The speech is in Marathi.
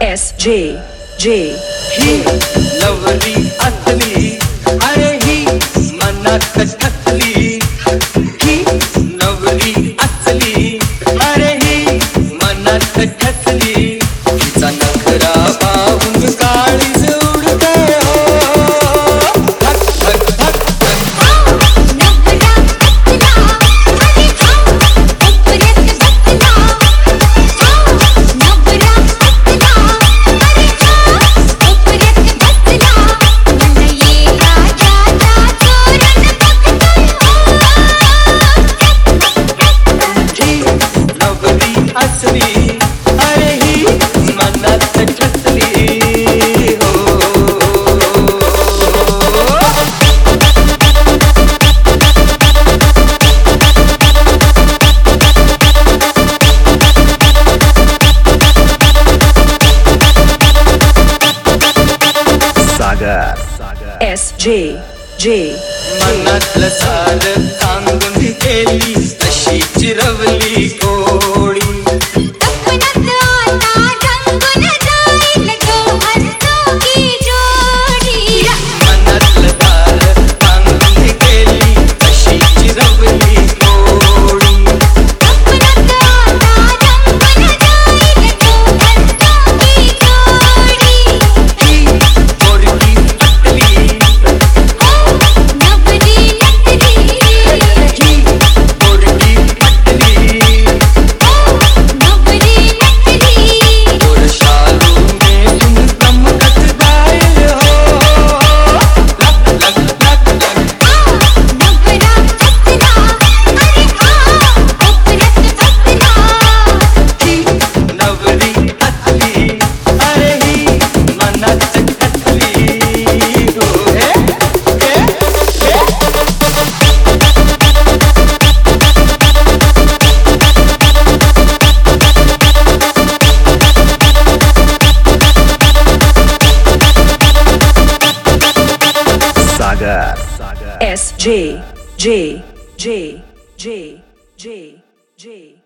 SJ ही लवली असली अरे ही मनात ठसली ही लवली असली अरे ही मनात ठसली तिचा नखरा पाहून काळीज उडते हो धक धक धक असली अरे ही मनात ठसली हो Sagar SJ मनातलं सारं सांगून गेली तशी चिरवली कोळी मनातलं सारं सांगून गेली तशी चिरवली कोळी ही पोरगी असली पोरगी असली और शालू में तुम चमकत जाए हो लग लग लग लग ही नवरी असली अरे ही मनात ठसली हो हे Sagar SJ